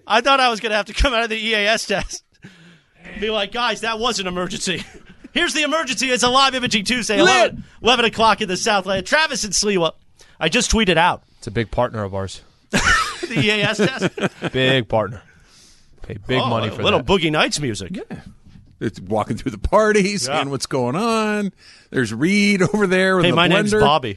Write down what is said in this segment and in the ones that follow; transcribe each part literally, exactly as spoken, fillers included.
I thought I was going to have to come out of the E A S test. Be like, guys, that was an emergency. Here's the emergency. It's a live imaging Tuesday, eleven, eleven o'clock in the Southland. Travis and Sliwa. I just tweeted out. It's a big partner of ours. The E A S test? Big partner. Pay big oh, money for a little that. Boogie Nights music. Yeah. It's walking through the parties, Yeah. seeing what's going on. There's Reed over there with Hey, the my blender. name's Bobby.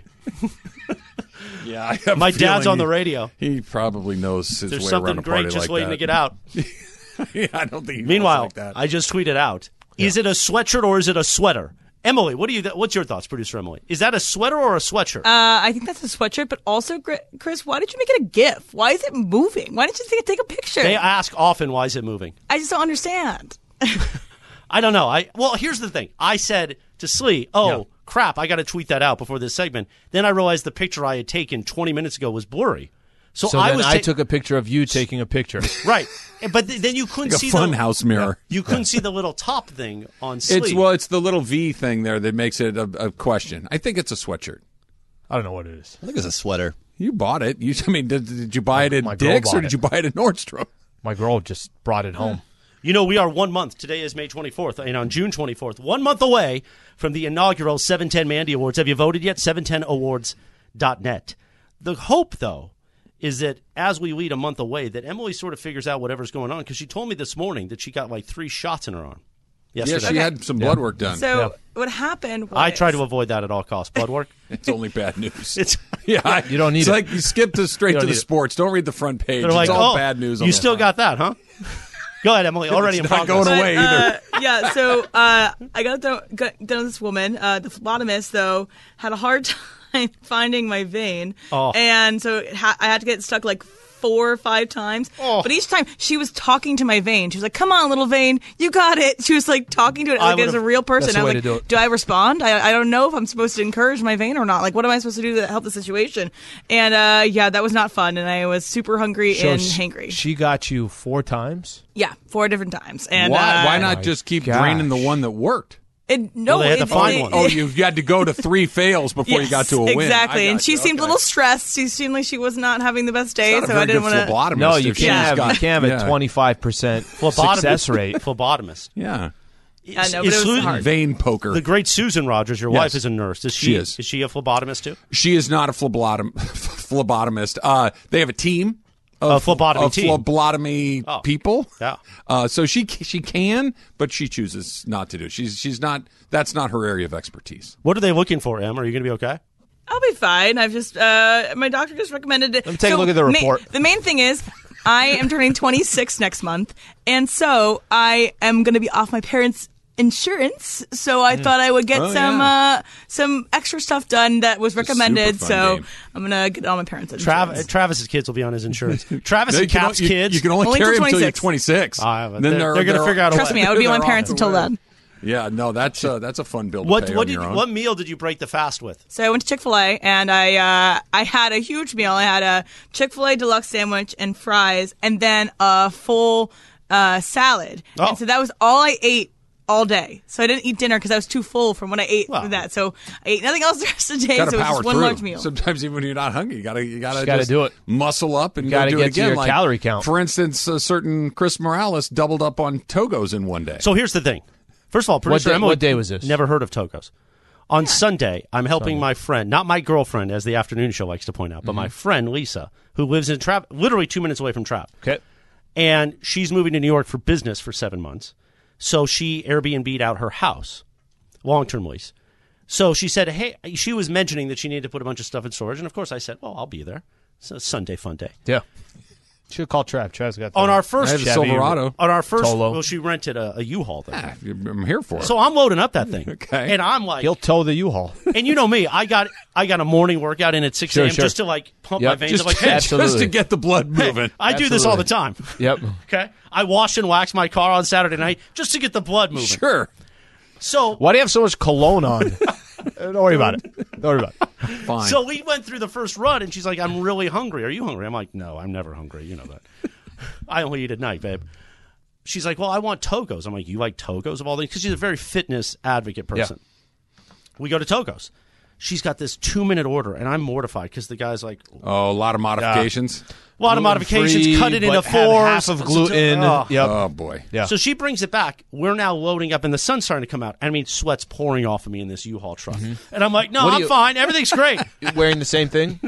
Yeah, I have My a dad's feeling on the he- radio. He probably knows his There's way something around a great party just like waiting that. to get out. Yeah, I don't think. He Meanwhile, knows like that. I just tweeted out. Is it a sweatshirt or is it a sweater? Emily, what do you? What's your thoughts, producer Emily? Is that a sweater or a sweatshirt? Uh, I think that's a sweatshirt, but also, Gr- Chris, why did you make it a GIF? Why is it moving? Why didn't you take, take a picture? They ask often, why is it moving? I just don't understand. I don't know. I well, here's the thing. I said to Slee, "Oh Yeah. crap, I got to tweet that out before this segment." Then I realized the picture I had taken twenty minutes ago was blurry. So, So I then was I ta- took a picture of you taking a picture. right, but th- then you couldn't like a see fun the house mirror. You couldn't see the little top thing on Slee. It's well, it's the little V thing there that makes it a, a question. I think it's a sweatshirt. I don't know what it is. I think it's a sweater. You bought it. You, I mean, did, did you buy it at My girl Dick's or bought did it. you buy it at Nordstrom? My girl just brought it home. You know, we are one month. Today is May twenty-fourth, and on June twenty-fourth, one month away from the inaugural seven ten Mandy Awards. Have you voted yet? seven ten awards dot net. The hope, though, is that as we lead a month away, that Emily sort of figures out whatever's going on, because she told me this morning that she got like three shots in her arm yesterday. Yeah, she had some blood work done. So Yeah. what happened was... I try to avoid that at all costs. Blood work? It's only bad news. It's yeah, I- You don't need it's it. like you skip to straight You to don't the need it. sports. Don't read the front page. They're It's like, all oh, bad news. on you the still front. got that, huh? Go ahead, Emily. Already It's in not progress. going away either. Uh, yeah, so uh, I got done, got done with this woman. Uh, the phlebotomist, though, had a hard time finding my vein. Oh. And so it ha- I had to get stuck like four or five times. Oh. But each time she was talking to my vein. She was like, come on, little vein. You got it. She was like talking to it I like it was a would've- real person. That's the I was way like, to do it. do I respond? I, I don't know if I'm supposed to encourage my vein or not. Like, what am I supposed to do to help the situation? And uh, yeah, that was not fun. And I was super hungry So and she- hangry. She got you four times? yeah, four different times. And Why? uh, Why not my just keep gosh. draining the one that worked? It, no, Well, they had to it- find it- one. Oh, you, you had to go to three fails before you got to a win. Exactly, I and got she you. seemed a Okay. little stressed. She seemed like she was not having the best day, Not a so very I didn't good want to. phlebotomist No, you if can't she's have, got- you can't have yeah. a twenty-five percent Phlebotomist. success rate. Phlebotomist. Yeah. I know, but Is it was Susan- hard. Vein poker. The great Susan Rogers, your Yes. wife, is a nurse. Is she, She is. Is she a phlebotomist, too? She is not a phlebotom- phlebotomist. Uh, they have a team A of, phlebotomy of team. phlebotomy Oh. people. Yeah. Uh, so she she can, but she chooses not to do. She's she's not. That's not her area of expertise. What are they looking for, Em? Are you going to be okay? I'll be fine. I've just uh, my doctor just recommended it. Let me take a look at the report. the main thing is, I am turning twenty-six next month, and so I am going to be off my parents' insurance. So I thought I would get Oh, some yeah. uh, some extra stuff done that was recommended. super fun So game. I'm gonna get on my parents' insurance. Trav- Travis's kids will be on his insurance. Travis You and can o- Cap's you, kids. You can only, Only carry till them until you're twenty-six. twenty-six. Ah, but then they're- they're gonna figure out a Trust way. me, I would be on my They're parents off. until then. Yeah, no, that's uh, that's a fun bill to what pay what on did your own. what meal did you break the fast with? So I went to Chick-fil-A and I uh, I had a huge meal. I had a Chick-fil-A deluxe sandwich and fries, and then a full uh, salad. Oh. And so that was all I ate all day. So I didn't eat dinner because I was too full from what I ate Well. with that. So I ate nothing else the rest of the day. Gotta so it was power just one through. large meal. Sometimes even when you're not hungry, you gotta you gotta Just gotta just do it. muscle up and You go gotta do get it to again. your like, calorie count. For instance, a certain Chris Morales doubled up on Togos in one day. So here's the thing. First of all, producer day- Emily what day was this? Never heard of Togos. On Sunday, I'm helping my friend, not my girlfriend, as the afternoon show likes to point out, but Mm-hmm. my friend Lisa, who lives in Trapp, literally two minutes away from Trapp. Okay. And she's moving to New York for business for seven months. So she Airbnb'd out her house, long-term lease. So she said, hey, she was mentioning that she needed to put a bunch of stuff in storage. And of course I said, well, I'll be there. It's a Sunday fun day. Yeah. Should have called Trav. Trav's got On the- our first I have a Chevy. Silverado. On our first, Tolo. well, she rented a, a U-Haul there. Ah, I'm here for it. So I'm loading up that thing. Okay. And I'm like, He'll tow the U-Haul. and you know me, I got I got a morning workout in at six a.m. Sure, sure. just to like pump Yep. my veins. Just I'm like, hey, absolutely. just to get the blood moving. I do this all the time. Yep. Okay, I wash and wax my car on Saturday night just to get the blood moving. Sure. So, Why do you have so much cologne on? Don't worry about it. Don't worry about it. Fine. so we went through the first run, and she's like, "I'm really hungry. Are you hungry?" I'm like, "No, I'm never hungry. You know that. I only eat at night, babe." She's like, "Well, I want Togos." I'm like, "You like Togos of all things?" Because she's a very fitness advocate person. We go to Togos. she's got this two-minute order, and I'm mortified because the guy's like, Oh, a lot of modifications. a lot of modifications, Gluten-free, cut it into but have fours. half of gluten. Oh. Yep. Oh boy. Yeah. So she brings it back. We're now loading up, and the sun's starting to come out. I mean, sweat's pouring off of me in this U-Haul truck. And I'm like, no, What do I'm you- fine. Everything's great. Wearing the same thing?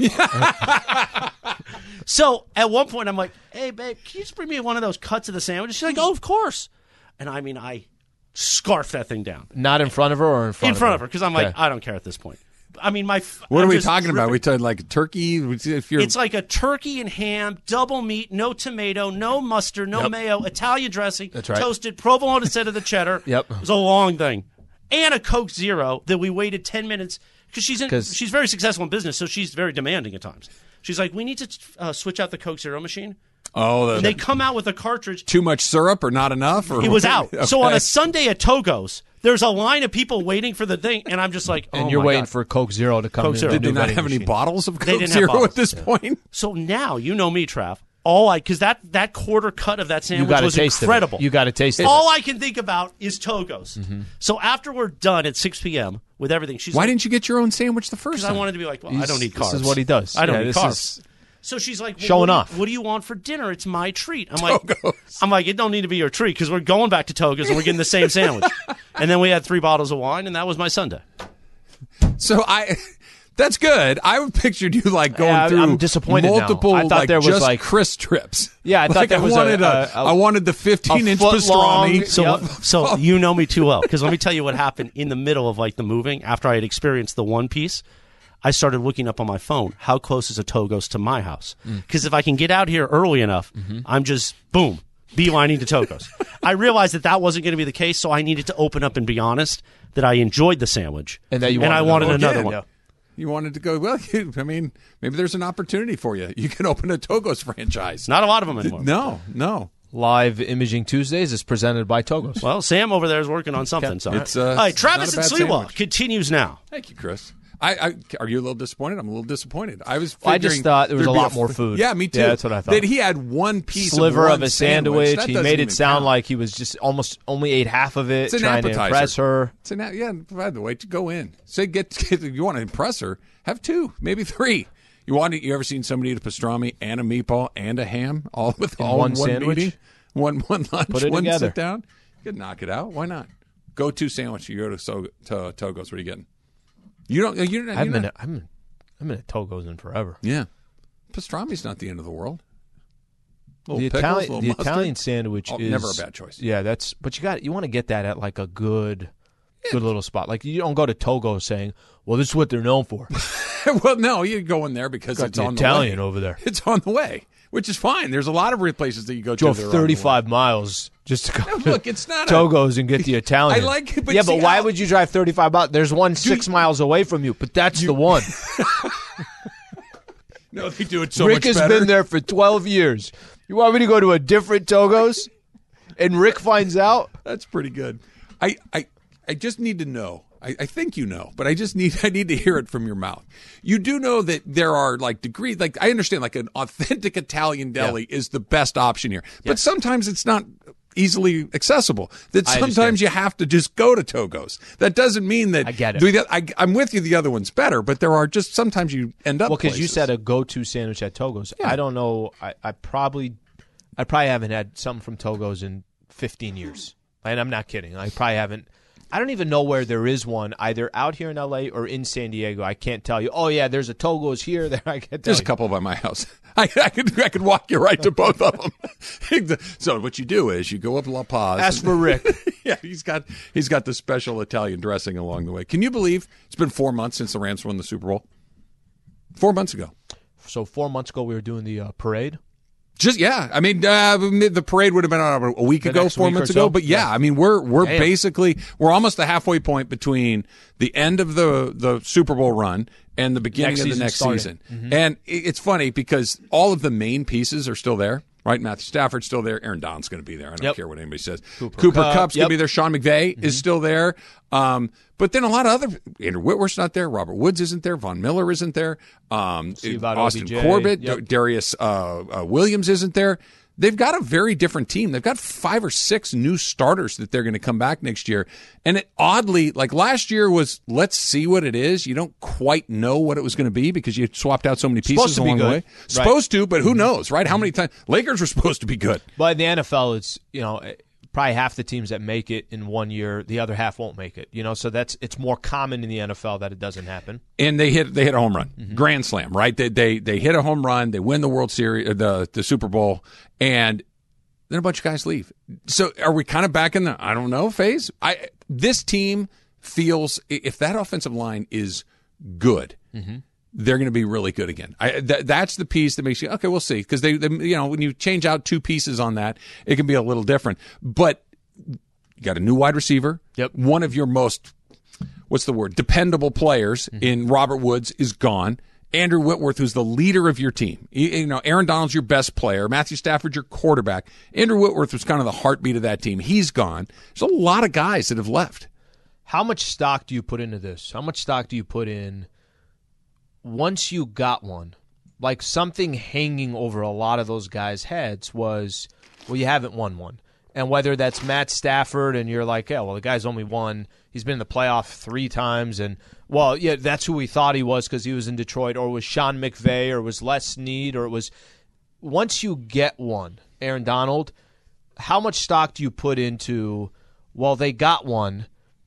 So at one point, I'm like, hey, babe, can you just bring me one of those cuts of the sandwich? She's like, oh, of course. And I mean, I scarf that thing down. Not in front of her or in front In of front her? of her, because I'm like, Okay. I don't care at this point. I mean, my. f- What I'm are we just talking about? ripping- We talking like turkey? If you're It's like a turkey and ham, double meat, no tomato, no mustard, no Yep. mayo, Italian dressing, That's right. toasted provolone instead of the cheddar. Yep. It was a long thing. And a Coke Zero that we waited ten minutes because she's in, 'Cause- she's very successful in business, so she's very demanding at times. She's like, we need to uh, switch out the Coke Zero machine. oh, the, And they come out with a cartridge. too much syrup or not enough? Or It was out. So on Okay. a Sunday at Togo's, there's a line of people waiting for the thing, and I'm just like, oh And you're my waiting God. for Coke Zero to come Coke in. Zero. the Did they new not vending have any machine. bottles of They Coke didn't have Zero bottles. at this point? So now, you know me, Trav. All I because that that quarter cut of that You sandwich got to was taste incredible. it. You got to taste it. All I can think about is Togo's. Mm-hmm. So after we're done at six p.m. with everything, she's Why like, didn't you get your own sandwich the first because I time? wanted to be like, well, I He's- don't need this carbs. is what he does. I don't Yeah, need this carbs. is- So she's like, well, Showing what do you- off. What do you want for dinner? It's my treat. I'm like, I'm like, it don't need to be your treat because we're going back to Togo's and we're getting the same sandwich. And then we had three bottles of wine, and that was my Sunday. So I, that's good. I pictured you like going Yeah, through I'm disappointed now. multiple I thought like there was, just like- Chris trips. Yeah, I thought like there was I a- wanted a, a- a- I wanted the fifteen inch foot long- pastrami. So, Yep. so you know me too well because let me tell you what happened in the middle of like the moving after I had experienced the one piece. I started looking up on my phone how close is a Togo's to my house because if I can get out here early enough, I'm just boom beelining to Togo's. I realized that that wasn't going to be the case, so I needed to open up and be honest that I enjoyed the sandwich And that you I wanted wanted another another one. one. Yeah. You wanted to go, well, you, I mean, maybe there's an opportunity for you. You can open a Togo's franchise. Not a lot of them anymore. No, no. Live Imaging Tuesdays is presented by Togo's. Well, Sam over there is working on something. So, It's, uh, all right, it's Travis not and a bad Sliwa sandwich. continues now. Thank you, Chris. I, I are you a little disappointed? I'm a little disappointed. I was. I just figuring thought there was there'd a be lot more food. Yeah, me too. Yeah, that's what I thought. That he had one piece Sliver of, of one a sandwich. That He doesn't made it even sound count. like he was just almost only ate half of it, It's an trying to appetizer. impress her. It's an a- yeah. By the way, to go in, say get, get you want to impress her, have two, maybe three. You want to, you ever seen somebody eat a pastrami and a meatball and a ham all with In all one in one sandwich? meeting? One one lunch, Put it one together. sit down. You could knock it out. Why not? Go to sandwich. You go to, so, to Togo's. What are you getting? You don't. You're, I haven't you're been. not, A, I'm. I'm in a Togo's in forever. Yeah, pastrami's not the end of the world. Little The pickles, Italian, little the mustard. Italian sandwich Oh, is never a bad choice. Yeah, that's. But you got. You want to get that at like a good, good little spot. Like you don't go to Togo saying, "Well, this is what they're known for." Well, no, you go in there because Got it's the on Italian the way. over there. It's on the way, which is fine. There's a lot of re- places that you go Drove to. that are on the way. thirty-five miles just to go No, to look, it's not a- Togo's and get the Italian. I like it, but yeah, see, but why I'll- would you drive thirty-five miles? There's one six miles away from you, but that's the one. No, they do it so Rick much has better. been there for twelve years. You want me to go to a different Togo's? And Rick finds out? That's pretty good. I, I, I just need to know. I, I think you know, but I just need I need to hear it from your mouth. You do know that there are like degrees. Like I understand, like an authentic Italian deli is the best option here, but sometimes it's not easily accessible. That I sometimes understand. you have to just go to Togo's. That doesn't mean that I get it. the- I, I'm with you. The other one's better, but there are just sometimes you end up. Well, because you places. said a go-to sandwich at Togo's. I don't know. I, I probably, I probably haven't had something from Togo's in fifteen years, and I'm not kidding. I probably haven't. I don't even know where there is one either out here in L A or in San Diego. I can't tell you. Oh yeah, there's a Togo's here. There, I can't tell There's a you. couple by my house. I, I could I could walk you right to both of them. So what you do is you go up La Paz. Ask for Rick. Yeah, he's got he's got the special Italian dressing along the way. Can you believe it's been four months since the Rams won the Super Bowl? Four months ago. So four months ago, we were doing the uh, parade. Just yeah, I mean uh, the parade would have been on a week The ago, next four week or months so? ago. But yeah, Yeah. I mean we're we're Damn. basically we're almost the halfway point between the end of the the Super Bowl run and the beginning Next of the season next started. season. And it- it's funny because all of the main pieces are still there. Right, Matthew Stafford's still there. Aaron Donald's going to be there. I don't Yep. care what anybody says. Cooper Cooper Kupp, Kupp's going yep. to be there. Sean McVay is still there. Um, but then a lot of other Andrew Whitworth's not there. Robert Woods isn't there. Von Miller isn't there. Um, See about Austin O B J. Corbett, Yep. D- Darius uh, uh, Williams isn't there. they've got a very different team. They've got five or six new starters that they're going to come back next year. And it oddly, like last year was, let's see what it is. You don't quite know what it was going to be because you swapped out so many pieces along the way. Right. Supposed to, but who knows, right? How many times? Lakers were supposed to be good. But in the N F L, it's, you know, probably half the teams that make it in one year, the other half won't make it. You know, so that's it's more common in the N F L that it doesn't happen. And they hit they hit a home run, mm-hmm. grand slam, right? They they they hit a home run, they win the World Series, the the Super Bowl, and then a bunch of guys leave. So are we kind of back in the I don't know phase? I this team feels if that offensive line is good. Mm-hmm. They're going to be really good again. I, th- that's the piece that makes you okay. We'll see because they, they, you know, when you change out two pieces on that, it can be a little different. But you got a new wide receiver. Yep. One of your most, what's the word, dependable players mm-hmm. in Robert Woods is gone. Andrew Whitworth, who's the leader of your team. You, you know, Aaron Donald's your best player. Matthew Stafford, your quarterback. Andrew Whitworth was kind of the heartbeat of that team. He's gone. There's a lot of guys that have left. How much stock do you put into this? How much stock do you put in? Once you got one, like something hanging over a lot of those guys' heads was, well, you haven't won one. And whether that's Matt Stafford and you're like, yeah, well, the guy's only won. He's been in the playoff three times. And, well, yeah, that's who we thought he was because he was in Detroit. Or it was Sean McVay or it was Les Snead or it was – once you get one, Aaron Donald, how much stock do you put into, well, they got one.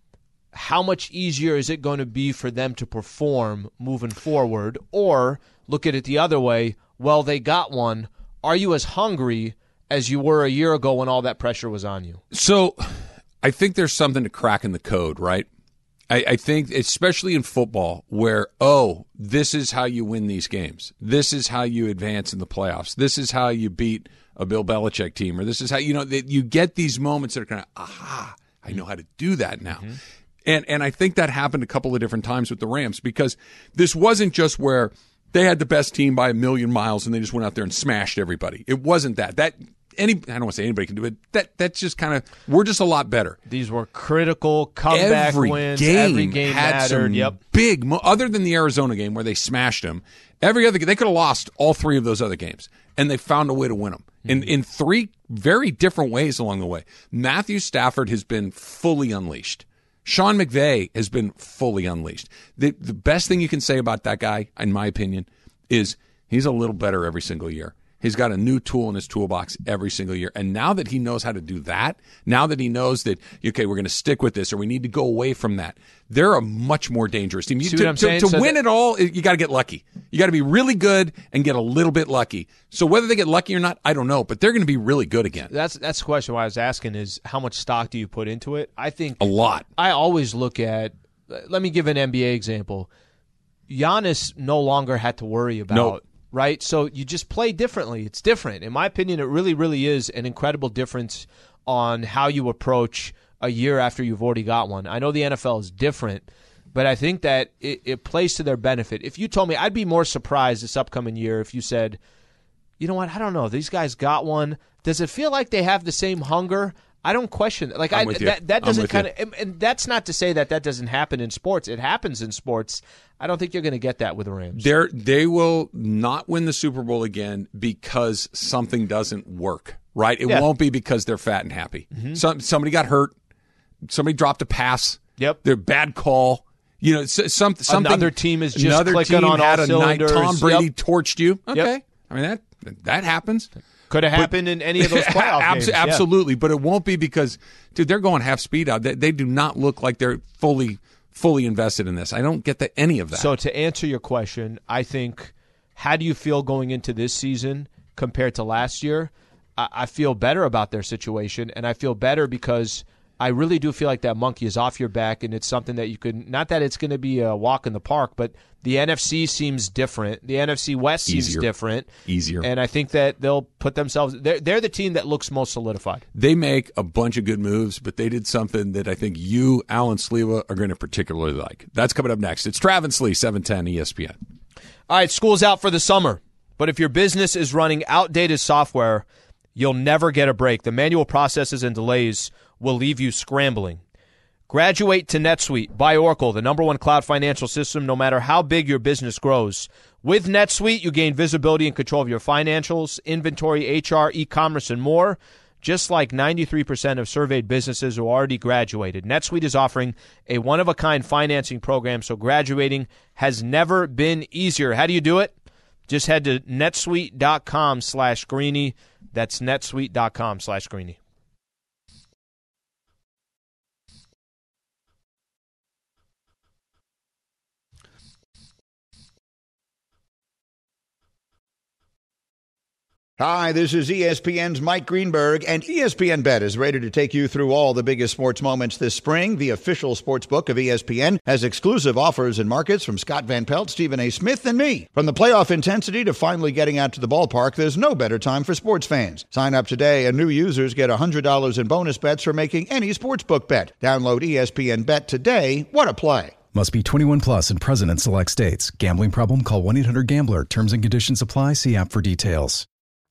How much easier is it going to be for them to perform moving forward? Or look at it the other way, well, they got one. Are you as hungry as you were a year ago when all that pressure was on you? So I think there's something to crack in the code, right? I, I think especially in football where, oh, this is how you win these games. This is how you advance in the playoffs. This is how you beat a Bill Belichick team. Or this is how, you know, that you get these moments that are kind of, aha, I know how to do that now. Mm-hmm. And and I think that happened a couple of different times with the Rams because this wasn't just where they had the best team by a million miles and they just went out there and smashed everybody. It wasn't that. That any I don't want to say anybody can do it. That that's just kind of we're just a lot better. These were critical comeback every wins. Game every game had mattered. Some yep. big, other than the Arizona game where they smashed them. Every other they could have lost all three of those other games, and they found a way to win them mm-hmm. in in three very different ways along the way. Matthew Stafford has been fully unleashed. Sean McVay has been fully unleashed. The the best thing you can say about that guy, in my opinion, is he's a little better every single year. He's got a new tool in his toolbox every single year. And now that he knows how to do that, now that he knows that, okay, we're going to stick with this or we need to go away from that, they're a much more dangerous team. You, See to what I'm to, saying? to So win that- it all, you got to get lucky. You got to be really good and get a little bit lucky. So whether they get lucky or not, I don't know, but they're going to be really good again. That's that's the question why I was asking is how much stock do you put into it? I think A lot. I always look at, let me give an N B A example. Giannis no longer had to worry about, Nope. right? So you just play differently. It's different. In my opinion, it really, really is an incredible difference on how you approach a year after you've already got one. I know the N F L is different, but I think that it, it plays to their benefit. If you told me, I'd be more surprised this upcoming year if you said, you know what, I don't know, these guys got one. Does it feel like they have the same hunger? I don't question that. Like I'm I, with you. that, that I'm doesn't with kind of, and, and that's not to say that that doesn't happen in sports. It happens in sports. I don't think you're going to get that with the Rams. They're, they will not win the Super Bowl again because something doesn't work, right? It Yeah. won't be because they're fat and happy. Mm-hmm. Some, somebody got hurt. Somebody dropped a pass. Yep. They're bad call. You know, s- some, something. Another team is just another clicking team on all had a night. cylinders. Tom Brady Yep. torched you. Okay. Yep. I mean, that that happens. Could have happened in any of those playoff Abs- games. Yeah. Absolutely, but it won't be because, dude, they're going half speed out. They, they do not look like they're fully fully invested in this. I don't get the, any of that. So to answer your question, I think, how do you feel going into this season compared to last year? I, I feel better about their situation, and I feel better because I really do feel like that monkey is off your back, and it's something that you could, not that it's going to be a walk in the park, but the N F C seems different. The N F C West seems Easier. different. Easier. And I think that they'll put themselves, they're, they're the team that looks most solidified. They make a bunch of good moves, but they did something that I think you, Alan Sleva, are going to particularly like. That's coming up next. It's Travis Lee, seven ten E S P N. All right, school's out for the summer, but if your business is running outdated software, you'll never get a break. The manual processes and delays will leave you scrambling. Graduate to NetSuite by Oracle, the number one cloud financial system, no matter how big your business grows. With NetSuite, you gain visibility and control of your financials, inventory, H R, e-commerce, and more. Just like ninety-three percent of surveyed businesses who already graduated, NetSuite is offering a one-of-a-kind financing program, so graduating has never been easier. How do you do it? Just head to netsuite.com slash greeny. That's netsuite.com slash greeny. Hi, this is E S P N's Mike Greenberg, and E S P N Bet is ready to take you through all the biggest sports moments this spring. The official sports book of E S P N has exclusive offers and markets from Scott Van Pelt, Stephen A. Smith, and me. From the playoff intensity to finally getting out to the ballpark, there's no better time for sports fans. Sign up today, and new users get one hundred dollars in bonus bets for making any sportsbook bet. Download E S P N Bet today. What a play. Must be twenty-one plus and present in select states. Gambling problem? Call one eight hundred gambler. Terms and conditions apply. See app for details.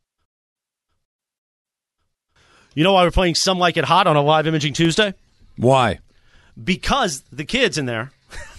You know why we're playing Some Like It Hot on a live Imaging Tuesday? Why? Because the kids in there.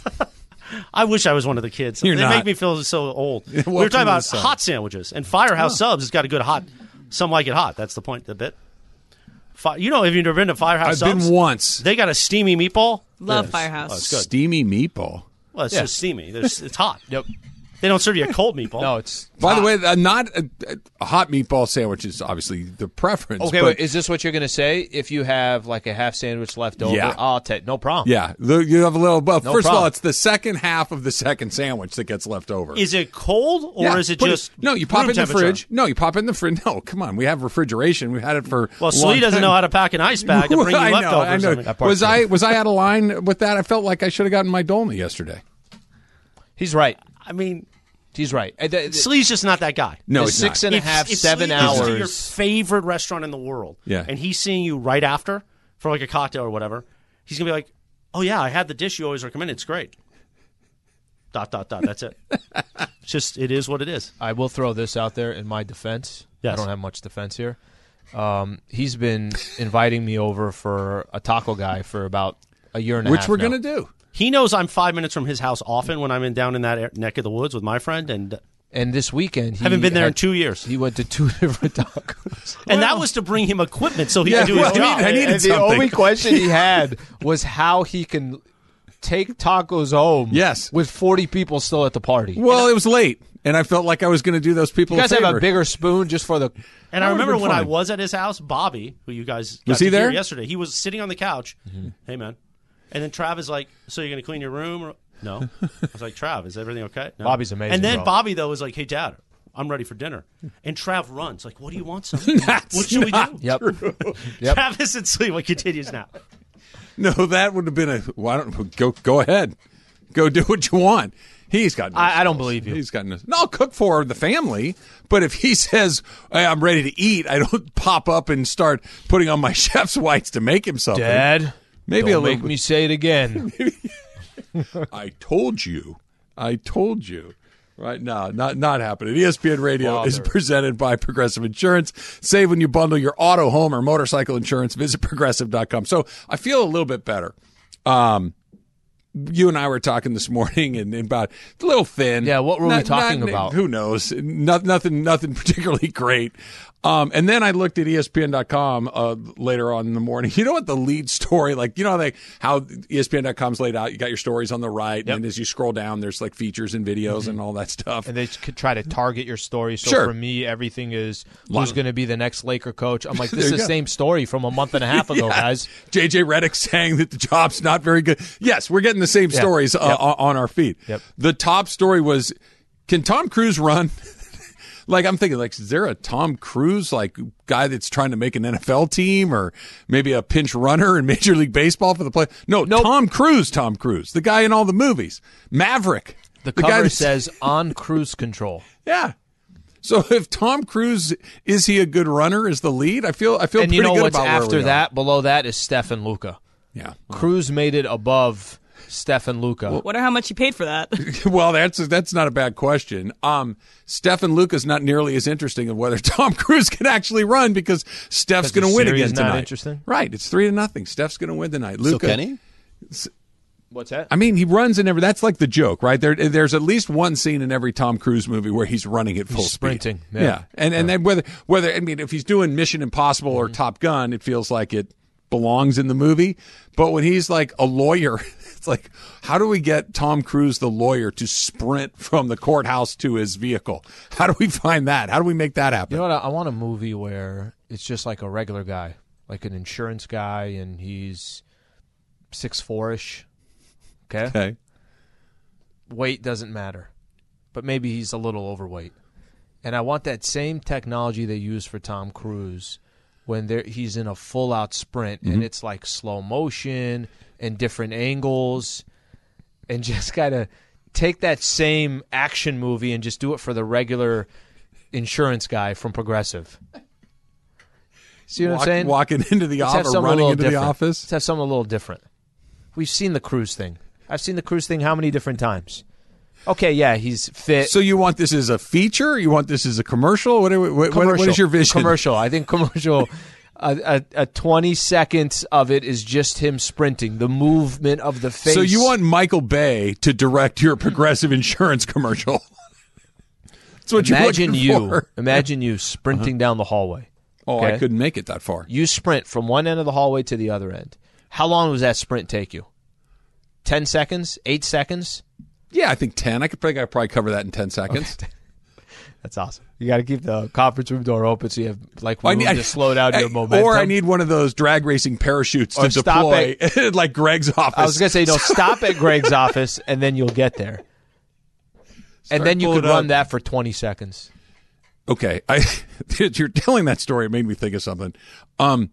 I wish I was one of the kids. You're they not. make me feel so old. we were Welcome talking to about the sun. hot sandwiches, and Firehouse Subs has got a good hot. Some Like It Hot. That's the point. The bit. Fi- you know, have you never been to Firehouse I've Subs? been once. They got a steamy meatball. Love Yes. Firehouse. Oh, it's good. Steamy meatball. Well, it's Yeah. just steamy. There's, it's hot. Yep. They don't serve you a cold meatball. No, it's By hot. the way, uh, not a, a hot meatball sandwich is obviously the preference. Okay, but wait, is this what you're going to say? If you have like a half sandwich left over, Yeah. I'll take no problem. yeah, the- you have a little. Well, No first of all, problem. it's the second half of the second sandwich that gets left over. Is it cold or Yeah, is it put just no? You pop room it in the temperature? fridge. No, you pop it in the fridge. No, come on. We have refrigeration. We had it for. Well, a so long he doesn't time. know how to pack an ice bag to bring you I know, leftovers. I know. I mean, That part's Was good. I was I out of line with that? I felt like I should have gotten my dolma yesterday. He's right. I mean, He's right. Uh, the- the- Slee's just not that guy. No, the it's six not. and a If- half, if seven Slee goes to hours. your favorite restaurant in the world, Yeah. and he's seeing you right after for like a cocktail or whatever, he's gonna be like, "Oh yeah, I had the dish you always recommend. It's great." Dot dot dot. That's it. It's just it is what it is. I will throw this out there in my defense. Yes. I don't have much defense here. Um, he's been inviting me over for a taco guy for about a year and a Which half we're now. gonna do. He knows I'm five minutes from his house often when I'm in down in that air- neck of the woods with my friend, and And this weekend, he haven't been there in had- two years. He went to two different tacos. And that was to bring him equipment so he Yeah, could do his well, I job. mean, I needed and the something. only question he had was how he can take tacos home. Yes. with forty people still at the party. Well, it was late, and I felt like I was going to do those people. You guys a have favor. a bigger spoon just for the. And I That would've remember been when I fun. was at his house, Bobby, who you guys got Was he to hear there? yesterday, he was sitting on the couch. Mm-hmm. Hey, man. And then Trav is like, so you're going to clean your room? Or? No. I was like, Trav, is everything okay? No. Bobby's amazing, And then bro. Bobby, though, was like, hey, Dad, I'm ready for dinner. And Trav runs. Like, what do you want, son? What should we do? Yep. Yep. Travis and Slee, what continues now? No, that would have been a. Why don't go? Go ahead, go do what you want. He's got. No I- I don't skills. believe you. He's got no. No, I'll cook for the family. But if he says hey, I'm ready to eat, I don't pop up and start putting on my chef's whites to make him something. Dad, Maybe don't a little make bit- me say it again. I told you. I told you. Right now, not not happening. E S P N Radio is Father. presented by Progressive Insurance. Save when you bundle your auto, home, or motorcycle insurance. Visit progressive dot com. So I feel a little bit better. Um, you and I were talking this morning and, and about a little thin. Yeah, what were we Not- talking not- about? Who knows? Not, nothing. Nothing particularly great. Um, and then I looked at E S P N dot com uh, later on in the morning. You know what the lead story, like, you know, like how E S P N dot com's laid out? You got your stories on the right, Yep. and then as you scroll down, there's like features and videos and all that stuff. And they could try to target your story. So Sure. for me, everything is Lot who's of- going to be the next Laker coach. I'm like, There this is you the go. same story from a month and a half ago, Yeah. guys. J J Redick saying that the job's not very good. Yes, we're getting the same Yeah. stories uh, Yep. on on our feed. Yep. The top story was, can Tom Cruise run? Like, I'm thinking, like, is there a Tom Cruise, like, guy that's trying to make an N F L team or maybe a pinch runner in Major League Baseball for the play? No, Nope. Tom Cruise, Tom Cruise, the guy in all the movies. Maverick. The guy cover that- says on cruise control. Yeah. So if Tom Cruise, is he a good runner as the lead? I feel I feel And pretty you know good what's about where after we are. that? Below that is Steph and Luca. Yeah. Cruz made it above Steph and Luca. Wonder how much you paid for that. Well, that's that's not a bad question. Um, Steph and Luca's not nearly as interesting of whether Tom Cruise can actually run because Steph's 'Cause the going to win series again not tonight. interesting? Right? It's three to nothing. Steph's going to win tonight. Luca, So can he? What's that? I mean, he runs in every. That's like the joke, right? There, there's at least one scene in every Tom Cruise movie where he's running at full He's sprinting, speed. yeah. Yeah, and and then whether whether I mean, if he's doing Mission Impossible or Top Gun, it feels like it belongs in the movie. But when he's like a lawyer, it's like, how do we get Tom Cruise, the lawyer, to sprint from the courthouse to his vehicle? How do we find that? How do we make that happen? You know what? I want a movie where it's just like a regular guy, like an insurance guy, and he's six four ish. Okay? Okay. Weight doesn't matter, but maybe he's a little overweight. And I want that same technology they use for Tom Cruise when there, he's in a full-out sprint, mm-hmm. and it's like slow motion and different angles, and just kind of take that same action movie and just do it for the regular insurance guy from Progressive. See what Walk, I'm saying? Walking into the office, or running into different. the office. Let's have something a little different. We've seen the Cruise thing. I've seen the Cruise thing how many different times? Okay, yeah, he's fit. So you want this as a feature? You want this as a commercial? What, what, commercial. what is your vision? Commercial. I think commercial, a, a, a twenty seconds of it is just him sprinting, the movement of the face. So you want Michael Bay to direct your Progressive insurance commercial? That's what Imagine you're looking you, for. Imagine you sprinting uh-huh. down the hallway. Oh, okay? I couldn't make it that far. You sprint from one end of the hallway to the other end. How long does that sprint take you? Ten seconds? Eight seconds? Yeah, I think ten. I could probably, I could probably cover that in ten seconds. Okay. That's awesome. You got to keep the conference room door open so you have like room well, I need, to slow down I, your momentum. Or I need one of those drag racing parachutes or to deploy, like Greg's office. I was going to say, no, stop at Greg's office, and then you'll get there. Start and then you could run up. that for twenty seconds. Okay, I, you're telling that story. It made me think of something. Um,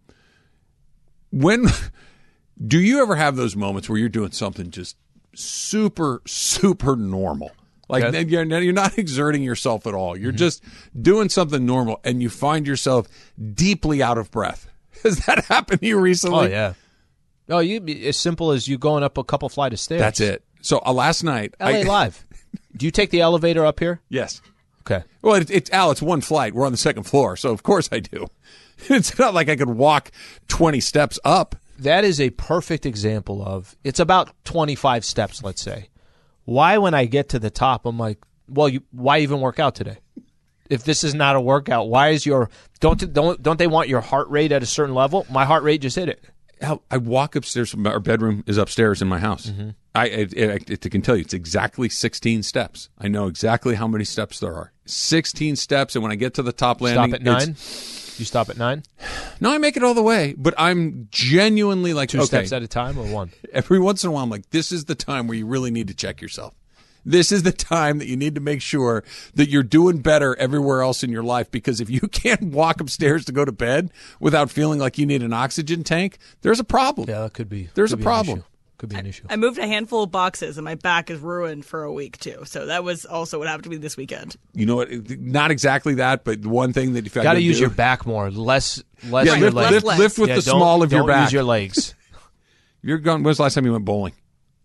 when do you ever have those moments where you're doing something just super, super normal? Like okay. you're, you're not exerting yourself at all. You're mm-hmm. just doing something normal, and you find yourself deeply out of breath. Has that happened to you recently? Oh yeah. No, you as simple as you going up a couple flight of stairs. That's it. So uh, last night, L A I, Live. Do you take the elevator up here? Yes. Okay. Well, it, it's Al. It's one flight. We're on the second floor, so of course I do. It's not like I could walk twenty steps up. That is a perfect example of it's about twenty-five steps, let's say. Why, when I get to the top, I'm like, well, you, why even work out today? If this is not a workout, why is your don't don't don't they want your heart rate at a certain level? My heart rate just hit it. Al, I walk upstairs. Our bedroom is upstairs in my house. Mm-hmm. I, it, it, it, I can tell you it's exactly sixteen steps. I know exactly how many steps there are. sixteen steps, and when I get to the top landing, stop at nine. You stop at nine? No, I make it all the way, but I'm genuinely like two okay, steps at a time or one. Every once in a while, I'm like, this is the time where you really need to check yourself. This is the time that you need to make sure that you're doing better everywhere else in your life, because if you can't walk upstairs to go to bed without feeling like you need an oxygen tank, there's a problem. Yeah, that could be. There's could a be problem. An could be an issue. I moved a handful of boxes, and my back is ruined for a week, too. So that was also what happened to me this weekend. You know what? Not exactly that, but one thing that you've got to to use do, your back more, less, less yeah, your lift, legs. lift, lift with yeah, the don't, small of don't your back. Use your legs. You're going. When's the last time you went bowling?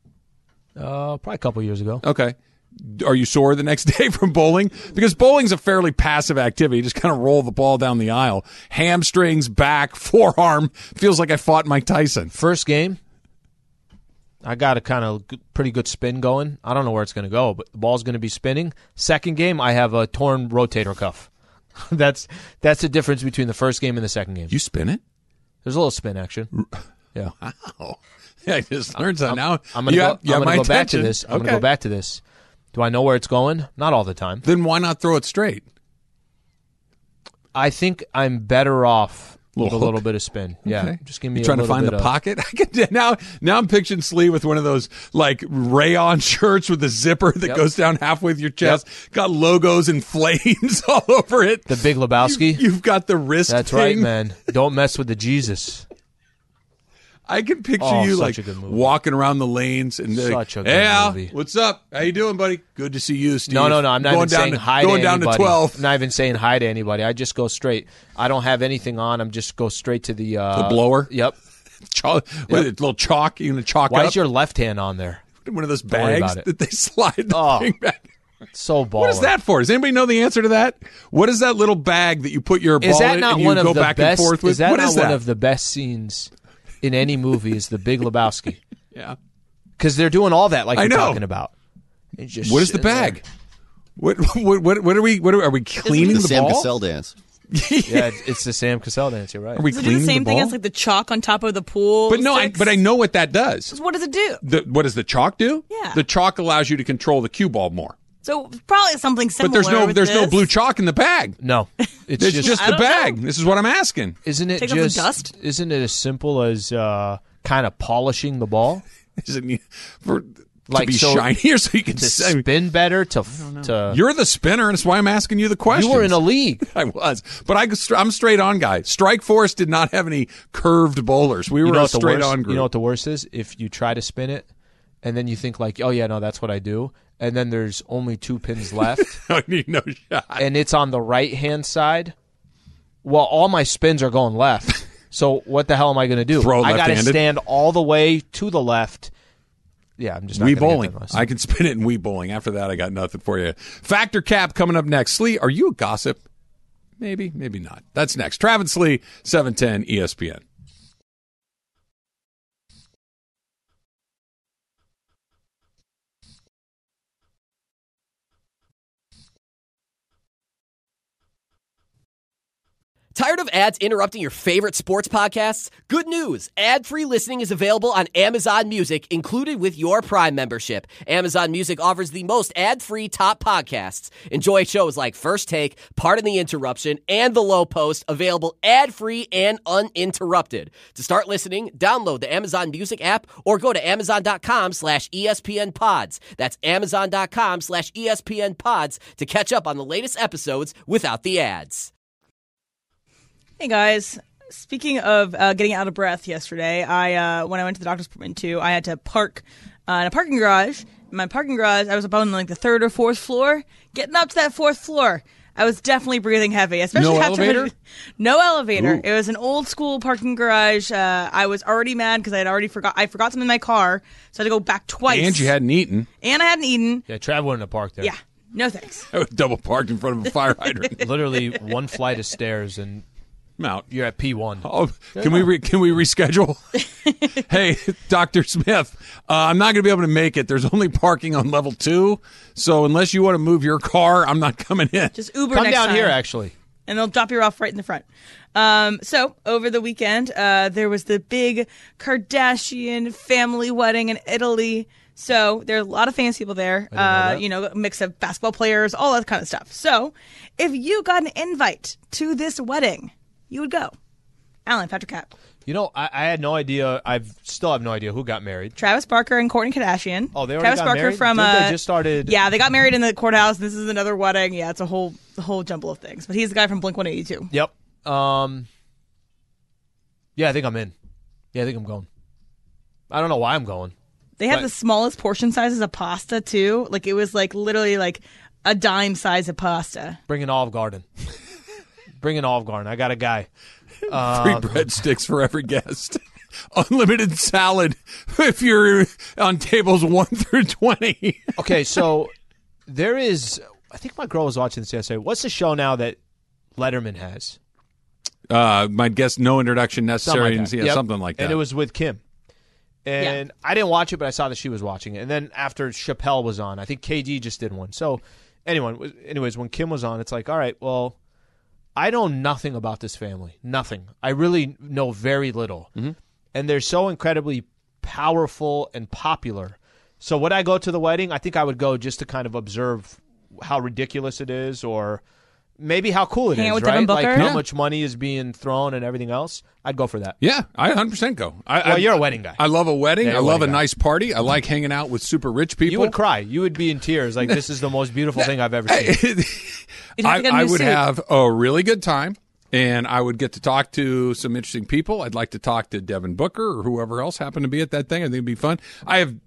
Uh, probably a couple years ago. Okay. Are you sore the next day from bowling? Because bowling's a fairly passive activity. You just kind of roll the ball down the aisle. Hamstrings, back, forearm. Feels like I fought Mike Tyson. First game, I got a kind of pretty good spin going. I don't know where it's going to go, but the ball's going to be spinning. Second game, I have a torn rotator cuff. that's that's the difference between the first game and the second game. You spin it? There's a little spin action. Yeah. Wow. Yeah, I just learned that. Now I'm going to go, you have I'm my gonna go back to attention. this. I'm Okay. going to go back to this. Do I know where it's going? Not all the time. Then why not throw it straight? I think I'm better off with Little a little hook. bit of spin. Yeah, Okay. just give me You a trying to little find bit the of, pocket. I can, now, now I'm picturing Slee with one of those like rayon shirts with the zipper that Yep. goes down halfway with your chest. Got logos and flames all over it. The Big Lebowski. You, have got the wrist. That's thing. right, man. Don't mess with the Jesus. I can picture Oh, you such like a good movie. walking around the lanes and they're like, Such a good "Hey Al, movie. what's up? How you doing, buddy? Good to see you, Steve." No, no, no. I'm not going even down saying to, hi going to down anybody. to twelve. I'm not even saying hi to anybody. I just go straight. I don't have anything on. I'm just go straight to the uh, The blower? Yep. Chalk, what is it, little chalk. You gonna chalk Why up? is your left hand on there? one of those Don't worry bags about it. that they slide the Oh. thing back. So baller. What is that for? Does anybody know the answer to that? What is that little bag that you put your ball Is that in not and you one go of the back best? and forth with? Is that what not is that? one of the best scenes in any movie? Is the Big Lebowski? Yeah. Because they're doing all that like I you're know. talking about. It's just What is the sitting there. bag? What, what what what are we? What are, are we cleaning the the Sam ball? Cassell dance. Yeah, it's the Sam Cassell dance. You're right. Are we Does it cleaning do the same the thing ball? as like the chalk on top of the pool? but no, I, sticks? but I know what that does. What does it do? The, what does the chalk do? Yeah. The chalk allows you to control the cue ball more. So probably something similar. But there's no with there's no this. blue chalk in the bag. No, it's It's just, just, I the don't bag. know. This is what I'm asking. isn't it Take off the just dust? isn't it as simple as uh, kind of polishing the ball Is it for Like, to be so- shinier so you can to say, spin better to to You're the spinner, and that's why I'm asking you the question. You were in a league. I was, but I, I'm a straight on guy. Strike Force did not have any curved bowlers. We were You know a what the straight worst, on group. You know what the worst is? If you try to spin it, and then you think like, oh yeah, no, that's what I do, and then there's only two pins left, I need no shot. and it's on the right hand side. Well, all my spins are going left. So what the hell am I going to do? Throw it I got to left-handed? stand all the way to the left. Yeah, I'm just not Wii gonna get bowling. that much. I can spin it in Wii bowling. After that, I got nothing for you. Factor Cap coming up next. Slee, are you a gossip? Maybe, maybe not. That's next. Travis Slee, seven ten E S P N. Tired of ads interrupting your favorite sports podcasts? Good news! Ad-free listening is available on Amazon Music, included with your Prime membership. Amazon Music offers the most ad-free top podcasts. Enjoy shows like First Take, Pardon the Interruption, and The Low Post, available ad-free and uninterrupted. To start listening, download the Amazon Music app or go to amazon.com slash ESPN pods. That's amazon.com slash ESPN pods to catch up on the latest episodes without the ads. Hey guys, speaking of uh, getting out of breath yesterday, I uh, when I went to the doctor's appointment too, I had to park uh, in a parking garage. In my parking garage, I was up on like the third or fourth floor. Getting up to that fourth floor, I was definitely breathing heavy. Especially No after elevator? no elevator. Ooh. It was an old school parking garage. Uh, I was already mad because I had already forgot. I forgot something in my car, so I had to go back twice. And you hadn't eaten. and I hadn't eaten. yeah, Trav went in the park there. Yeah, no thanks. I was double parked in front of a fire hydrant. Literally one flight of stairs, and I'm out. you're at P one. Oh, can we re- can we reschedule? Hey, Doctor Smith, uh, I'm not going to be able to make it. There's only parking on level two, so unless you want to move your car, I'm not coming in. Just Uber Come next down time. here, actually. And they'll drop you off right in the front. Um, so over the weekend, uh, there was the big Kardashian family wedding in Italy. So there are a lot of famous people there. Uh, you know, a mix of basketball players, all that kind of stuff. So if you got an invite to this wedding, you would go. Alan, Patrick Cap, You know, I, I had no idea. I still have no idea who got married. Travis Barker and Kourtney Kardashian. Oh, they already Travis got Barker married? from Didn't they uh, just started- Yeah, they got married in the courthouse. This is another wedding. Yeah, it's a whole a whole jumble of things. But he's the guy from Blink one eighty-two. Yep. Um. Yeah, I think I'm in. Yeah, I think I'm going. I don't know why I'm going. They have But- the smallest portion sizes of pasta too. Like it was like literally like a dime size of pasta. Bring an Olive Garden. Bring an Olive Garden. I got a guy. Free Uh, breadsticks for every guest. Unlimited salad if you're on tables one through twenty. Okay, so there is. I think my girl was watching this yesterday. What's the show now that Letterman has? Uh, my guess, no introduction necessary. Something like that. Yeah, Yep. something like that. And it was with Kim. And I didn't watch it, but I saw that she was watching it. And then after Chappelle was on, I think K G just did one. So, anyone, anyways, when Kim was on, it's like, all right, well, I know nothing about this family. Nothing. I really know very little. Mm-hmm. And they're so incredibly powerful and popular. So would I go to the wedding? I think I would go just to kind of observe how ridiculous it is, or maybe how cool it Hang is, out with right? Devin Like Booker? how Yeah. much money is being thrown and everything else. I'd go for that. Yeah, I one hundred percent go. I, Well, I, you're a wedding guy. I love a wedding. Yeah, I you're a love a wedding guy. nice party. I like hanging out with super rich people. You would cry. You would be in tears. Like, this is the most beautiful thing I've ever seen. You'd have I, to get a I new would suit. have a really good time, and I would get to talk to some interesting people. I'd like to talk to Devin Booker or whoever else happened to be at that thing. I think it'd be fun. I have,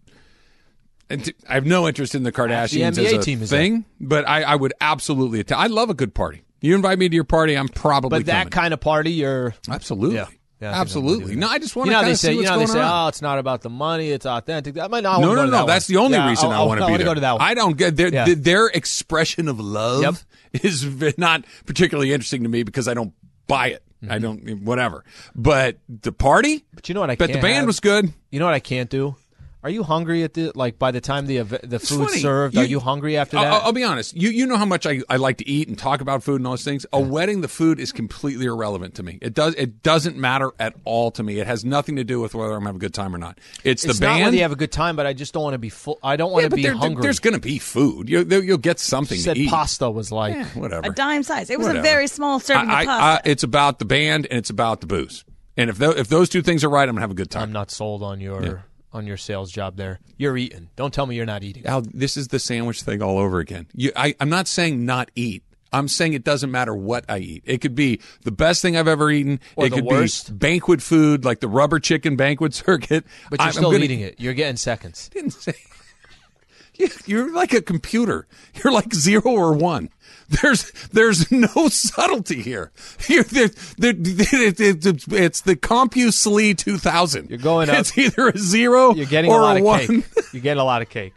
and t- I have no interest in the Kardashians N B A as a team is thing, but I, I would absolutely. Att- I love a good party. You invite me to your party, I'm probably But that coming. kind of party, you're. Absolutely. Yeah. Yeah, I think I'm Absolutely. with you. No, I just want You to know how kind they of say. see You what's know how they going say, on. "Oh, it's not about the money; it's authentic." I might not No, wanna no, go to no. that That's one. the only Yeah, reason I, I want to be wanna there. go to that one. I don't get their Yeah. their- their expression of love Yep. is v- not particularly interesting to me because I don't buy it. I don't whatever. But the party, But you know what I bet can't the band have? was good. You know what I can't do? Are you hungry at the like by the time the ev- the food's funny. served? You- are you hungry after I'll, that? I'll- I'll be honest. You you know how much I, I like to eat and talk about food and all those things. A wedding, the food is completely irrelevant to me. It does it doesn't matter at all to me. It has nothing to do with whether I'm having a good time or not. It's, it's the not band. whether you have a good time, but I just don't want to be full. I don't want Yeah, to but be there- there- hungry. There's going to be food. You, there, you'll get something She to said eat. pasta was like Eh, whatever. A dime size. It was Whatever. a very small serving I, of I- pasta. I- it's about the band and it's about the booze. And if tho- if those two things are right, I'm gonna have a good time. I'm not sold on your on your sales job there. You're eating. Don't tell me you're not eating. Al, this is the sandwich thing all over again. You, I, I'm not saying not eat. I'm saying it doesn't matter what I eat. It could be the best thing I've ever eaten. Or it the could worst. be banquet food, like the rubber chicken banquet circuit. But you're I'm still gonna- eating it. You're getting seconds. Didn't say. You- You're like a computer. You're like zero or one. There's there's no subtlety here. You're, there, there, it's, it's the CompuSlee two thousand. You're going up. It's either a zero You're getting or a lot of one. cake. You're getting a lot of cake.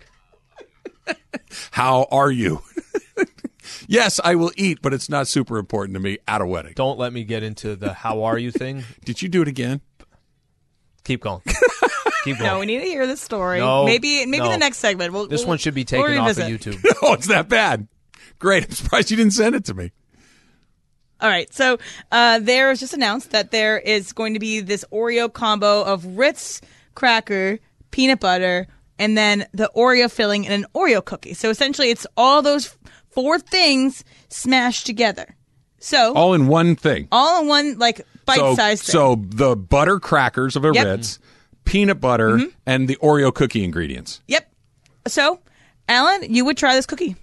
How are you? Yes, I will eat, but it's not super important to me at a wedding. Don't let me get into the how are you thing. Did you do it again? Keep going. Keep going. no, we need to hear this story. No, maybe maybe no. the next segment. We'll, This we'll- one should be we'll taken off of revisit. YouTube. Oh, it's that bad. Great. I'm surprised you didn't send it to me. All right, so uh, there was just announced that there is going to be this Oreo combo of Ritz cracker, peanut butter, and then the Oreo filling in an Oreo cookie. So essentially, it's all those four things smashed together. So all, All in one thing. in one like So, bite-sized thing. so the butter crackers of a Yep. Ritz, peanut butter, and the Oreo cookie ingredients. Yep. So, Alan, you would try this cookie,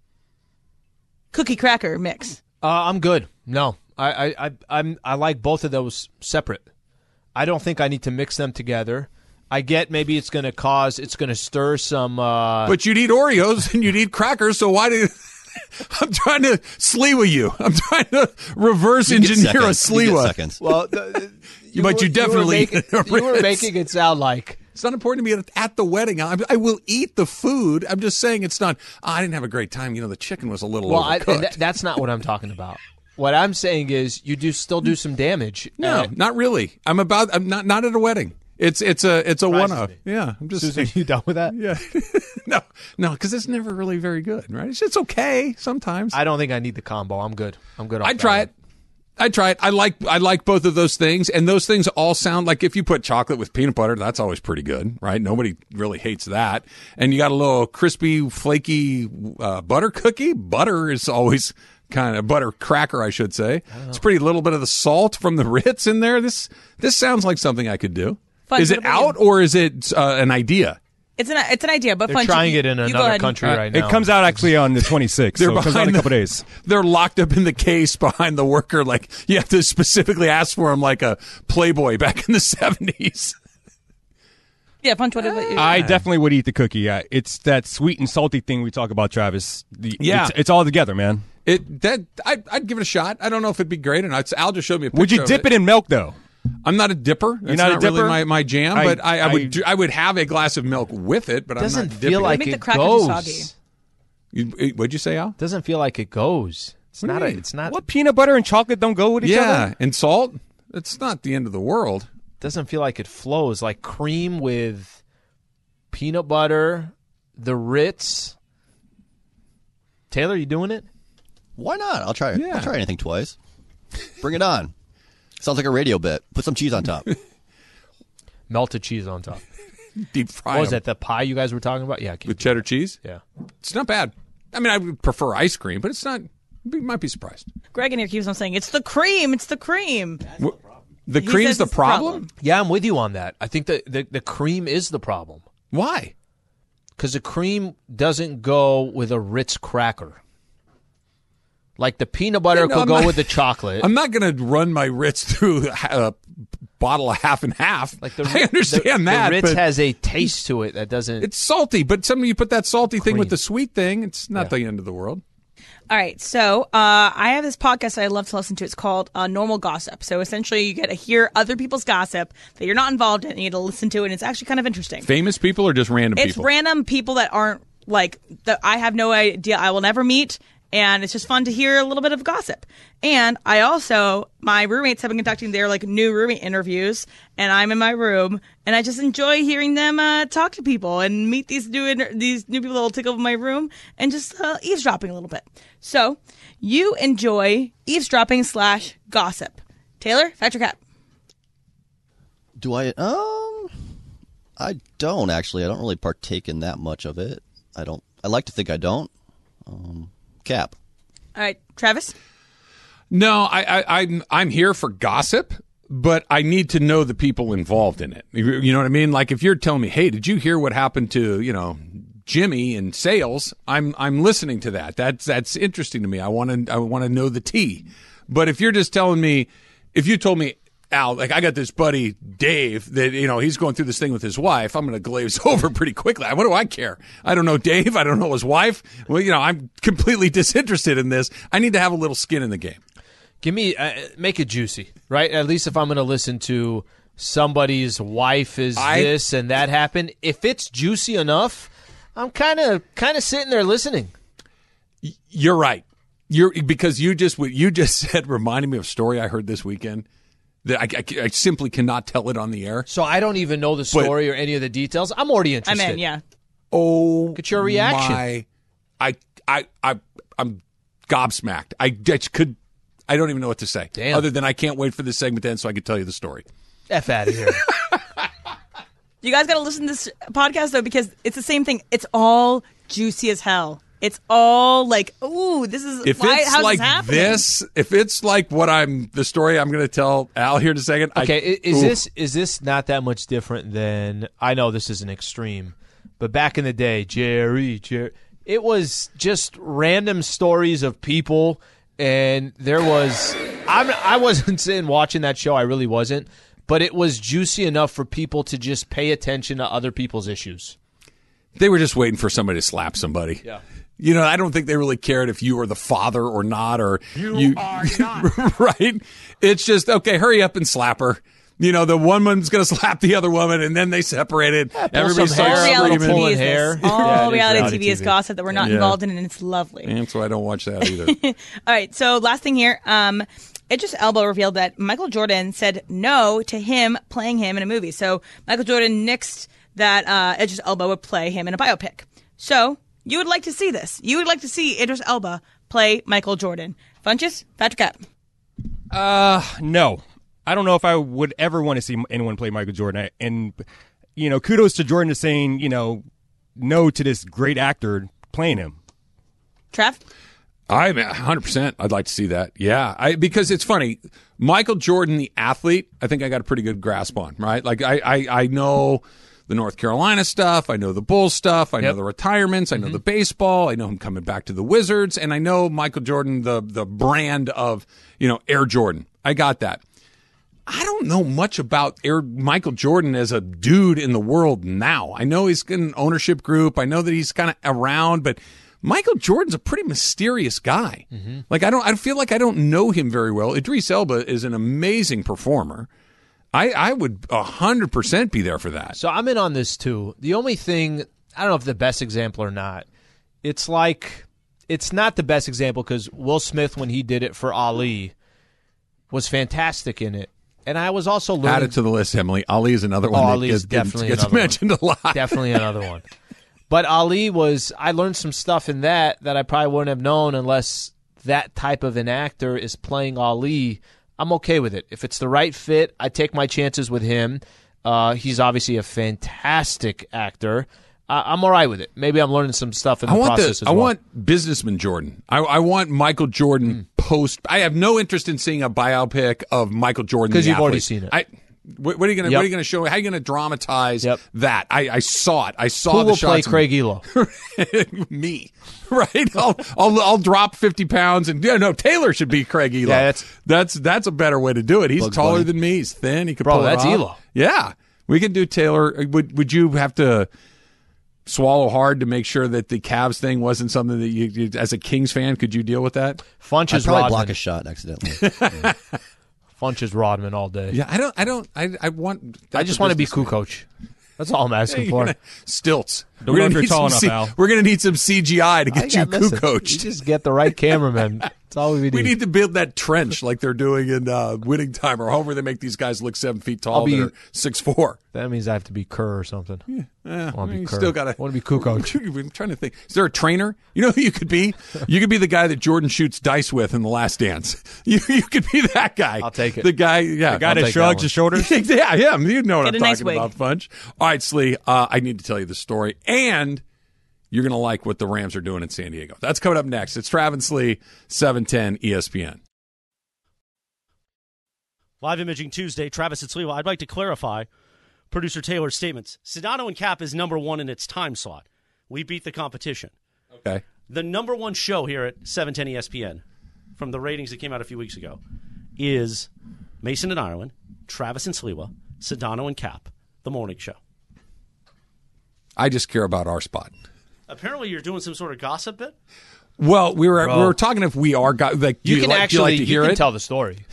cookie cracker mix. Uh, I'm good. No, I, I, I, I'm, I like both of those separate. I don't think I need to mix them together. I get maybe it's going to cause, it's going to stir some. Uh, But you'd eat Oreos and you'd eat crackers, so why do I'm trying to sleewa you. I'm trying to reverse You get engineer a seconds. You get slewa. seconds. well, the, you, But you were- definitely you were, making, you were Ritz. making it sound like It's not important to me at, at the wedding. I, I will eat the food. I'm just saying it's not. Oh, I didn't have a great time. You know, the chicken was a little well. I, overcooked. th- that's not what I'm talking about. What I'm saying is you do still do some damage. no, Uh, not really. I'm about. I'm not. Not at a wedding. It's it's a it's a Surprises one off. me. Yeah, I'm just. Susan, you done with that? Yeah. no, no, because it's never really very good, right? It's, it's okay sometimes. I don't think I need the combo. I'm good. I'm good. off I'd that try one. it. I'd try it. I like I like both of those things, and those things all sound like if you put chocolate with peanut butter, that's always pretty good, right? Nobody really hates that. And you got a little crispy, flaky uh, butter cookie. Butter is always kind of butter cracker, I should say. It's pretty little bit of the salt from the Ritz in there. This this sounds like something I could do. Fun is to it believe. out or is it uh, an idea? It's an it's an idea, but They're fun. trying You- it in you go another ahead. country right now. It comes out actually on the twenty-sixth, They're so it comes out in behind a couple the- days. They're locked up in the case behind the worker. Like you have to specifically ask for them, like a Playboy back in the seventies. Yeah, punch whatever. you- I definitely would eat the cookie. Uh, it's that sweet and salty thing we talk about, Travis. The, Yeah. it's, it's all together, man. It that I, I'd give it a shot. I don't know if it'd be great or not. So Al just showed me a picture. Would you of dip it in milk though? I'm not a dipper. That's not a really dipper? my, my jam. I- but I, I would I- do, I would have a glass of milk with it. But doesn't I'm not feel dipping like Make the it cracker too goes. soggy. it. You, what'd you say, Al? Doesn't feel like it goes. It's What do not. you A, mean? it's not. What, peanut butter and chocolate don't go with each Yeah, other? and salt. It's not the end of the world. Doesn't feel like it flows like cream with peanut butter, the Ritz. Taylor, you doing it? Why not? I'll try it. Yeah. I'll try anything twice. Bring it on. Sounds like a radio bit. Put some cheese on top. Melted cheese on top. Deep fry What was them that? The pie you guys were talking about? Yeah, I can't with do cheddar cheese. that. Yeah. It's not bad. I mean, I would prefer ice cream, but it's not. You might be surprised. Greg in here keeps on saying it's the cream. It's the cream. Wh- The He cream's says the it's the problem? problem. Yeah, I'm with you on that. I think the the, the cream is the problem Why? because the cream doesn't go with a Ritz cracker. Like the peanut butter Yeah, no, could I'm go not- with the chocolate. I'm not going to run my Ritz through a bottle of half and half. like the, I understand the, that. The Ritz but has a taste to it that doesn't. it's salty, but some you put that salty thing with Cream. the sweet thing, it's not Yeah. the end of the world. All right, so uh, I have this podcast that I love to listen to. It's called uh, Normal Gossip. So essentially, you get to hear other people's gossip that you're not involved in, and you get to listen to it, and it's actually kind of interesting. Famous people or just random It's people? random people that aren't like that I have no idea I will never meet, And it's just fun to hear a little bit of gossip. And I also, my roommates have been conducting their like new roommate interviews, and I'm in my room, and I just enjoy hearing them uh, talk to people and meet these new inter- these new people that will take over my room and just uh, eavesdropping a little bit. So you enjoy eavesdropping slash gossip. Taylor, fact or cap? Do I? Um, I don't actually. I don't really partake in that much of it. I don't. I like to think I don't. Um, cap. All right, Travis. No, I, I, I'm I'm here for gossip, but I need to know the people involved in it. You you know what I mean? Like if you're telling me, hey, did you hear what happened to you know Jimmy in sales? I'm I'm listening to that. That's that's interesting to me. I want to I want to know the tea. But if you're just telling me, if you told me, Al, like I got this buddy Dave that you know he's going through this thing with his wife, I'm going to glaze over pretty quickly. What do I care? I don't know Dave. I don't know his wife. Well, you know, I'm completely disinterested in this. I need to have a little skin in the game. Give me, uh, make it juicy, right? At least if I'm going to listen to somebody's wife is I, this and that happened, if it's juicy enough, I'm kind of kind of sitting there listening. You're right. You're because you just what you just said reminded me of a story I heard this weekend that I, I, I simply cannot tell it on the air. So I don't even know the story but, or any of the details. I'm already interested. I'm in, yeah. Oh, get your reaction. My, I, I, I, I'm gobsmacked. I, I could. I don't even know what to say. Damn. Other than I can't wait for this segment to end so I can tell you the story. F out of here. You guys got to listen to this podcast, though, because it's the same thing. It's all juicy as hell. It's all like, ooh, this is if why, it's how's like this happening? this, if it's like what I'm, the story I'm going to tell Al here in a second. Okay, I, is ooh. this is this not that much different than, I know this is an extreme, but back in the day, Jerry, Jerry, it was just random stories of people. And there was, I'm, I wasn't sitting watching that show. I really wasn't. But it was juicy enough for people to just pay attention to other people's issues. They were just waiting for somebody to slap somebody. Yeah. You know, I don't think they really cared if you were the father or not. Or You, you are not. Right? It's just, okay, hurry up and slap her. You know, the one woman's going to slap the other woman, and then they separated. Yeah, Everybody's some hair, All reality screaming. T V Pulling is hair. this. All Yeah, it is reality, reality T V is T V. gossip that we're not Yeah. involved in, and it's lovely. And so I don't watch that either. All right, so last thing here. Um, Idris Elba revealed that Michael Jordan said no to him playing him in a movie. So Michael Jordan nixed that uh, Idris Elba would play him in a biopic. So you would like to see this. You would like to see Idris Elba play Michael Jordan. Funches, Patrick Cap. Uh, no. I don't know if I would ever want to see anyone play Michael Jordan. And, you know, kudos to Jordan to saying, you know, no to this great actor playing him. Trav? I'm one hundred percent. I'd like to see that. Yeah. I, because it's funny. Michael Jordan, the athlete, I think I got a pretty good grasp on, right? Like, I, I, I know the North Carolina stuff. I know the Bulls stuff. I Yep. know the retirements. I know Mm-hmm. the baseball. I know him coming back to the Wizards. And I know Michael Jordan, the, the brand of, you know, Air Jordan. I got that. I don't know much about Air Michael Jordan as a dude in the world now. I know he's in an ownership group. I know that he's kind of around, but Michael Jordan's a pretty mysterious guy. Mm-hmm. Like I don't, I feel like I don't know him very well. Idris Elba is an amazing performer. I, I would a hundred percent be there for that. So I'm in on this too. The only thing, I don't know if the best example or not, it's like, it's not the best example because Will Smith, when he did it for Ali, was fantastic in it. And I was also learning. Add it to the list, Emily. Ali is another one Oh, that Ali is gets, definitely gets another mentioned one. a lot. Definitely another one. But Ali was, I learned some stuff in that that I probably wouldn't have known unless that type of an actor is playing Ali. I'm okay with it. If it's the right fit, I take my chances with him. Uh, he's obviously a fantastic actor. Uh, I'm all right with it. Maybe I'm learning some stuff in the I want process the, as I well. want businessman Jordan. I, I want Michael Jordan mm. post. I have no interest in seeing a biopic of Michael Jordan because you've athlete. already seen it. I, what, what are you going to? Yep. What are you going to show? How are you going to dramatize Yep. that? I, I saw it. I saw Who the will shots. play Craig Elo? Me, right? I'll, I'll I'll drop fifty pounds and yeah, no. Taylor should be Craig Elo. Yeah, that's that's that's a better way to do it. He's Bugs taller Bunny. than me. He's thin. He could Bro, pull that's it off. Elo. Yeah, we can do Taylor. Would would you have to swallow hard to make sure that the Cavs thing wasn't something that you, you as a Kings fan, could you deal with that? Funch I'd is probably Rodman. block a shot accidentally. Yeah. Funch is Rodman all day. Yeah, I don't. I don't. I I want. I just want to be cool coach. That's all I'm asking Hey, for. gonna, stilts. Don't know if you're tall enough, C- Al. We're going to need some C G I to I get you got- listen, coached. You just get the right cameraman. That's all we need. We need to build that trench like they're doing in uh, Winning Time, or however they make these guys look seven feet tall. I'll be- that are six four. That means I have to be Kerr or something. Yeah, I want to you be Kerr. still got to. want to be Kukoc. I'm trying to think. Is there a trainer? You know who you could be? You could be the guy that Jordan shoots dice with in The Last Dance. You you could be that guy. I'll take it. The guy, yeah. The guy I'll that take shrugs that his shoulders. yeah, him. You know what Get I'm a nice talking wig. about, Funch. All right, Slee, uh, I need to tell you the story, and you're going to like what the Rams are doing in San Diego. That's coming up next. It's Travis Slee, seven ten E S P N. Live Imaging Tuesday, Travis and Sliwa. I'd like to clarify producer Taylor's statements. Sedano and Cap is number one in its time slot. We beat the competition. Okay. The number one show here at seven ten E S P N, from the ratings that came out a few weeks ago, is Mason and Ireland, Travis and Sliwa, Sedano and Cap, the morning show. I just care about our spot. Apparently you're doing some sort of gossip bit? Well, we were Bro. we were talking if we are guys. Like, do You, you, can like, actually do you like to hear you can it? tell the story.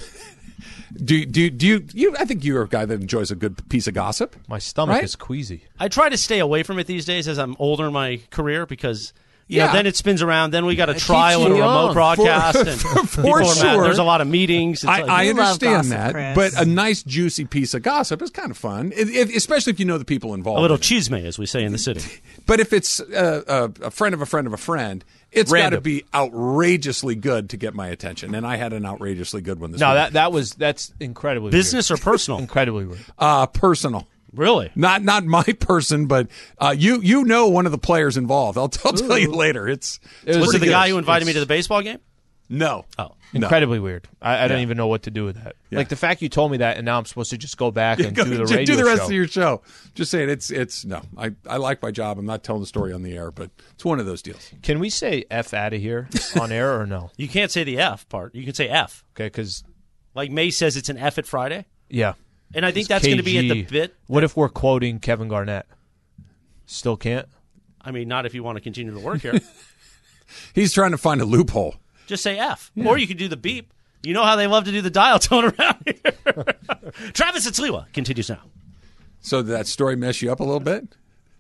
Do do do you, you? I think you're a guy that enjoys a good piece of gossip. My stomach Right? is queasy. I try to stay away from it these days as I'm older in my career because you Yeah. know, then it spins around. Then we got a It trial keeps and a you remote young. broadcast. For- and for- for people are mad. sure. There's a lot of meetings. It's I, like, I You love understand gossip, that, Chris. but a nice juicy piece of gossip is kind of fun, It- it- especially if you know the people involved. a little in it. chisme, as we say in the city. But if it's uh, a, a friend of a friend of a friend, it's got to Random. be outrageously good to get my attention. And I had an outrageously good one this No, week. that that was that's incredibly Business weird. or personal? incredibly weird. uh, personal. Really? Not not my person, but uh, you you know one of the players involved. I'll, I'll tell you later. It's, it's was Was it pretty the good. guy who invited me It's- to the baseball game? No. Oh. No. Incredibly weird. I, I don't Yeah. even know what to do with that. Yeah. Like the fact you told me that, and now I'm supposed to just go back and Go- do the just radio do the rest show. of your show. Just saying, it's it's no. I, I like my job. I'm not telling the story on the air, but it's one of those deals. Can we say F out of here on air or no? You can't say the F part. You can say F. Okay, because Like May says it's an F at Friday. yeah, And I think It's that's going to be at the K G. bit. What if we're quoting Kevin Garnett? Still can't. I mean, not if you want to continue to work here. He's trying to find a loophole. Just say F. Or you could do the beep. You know how they love to do the dial tone around here. Travis and Sliwa continues now. So did that story mess you up a little bit?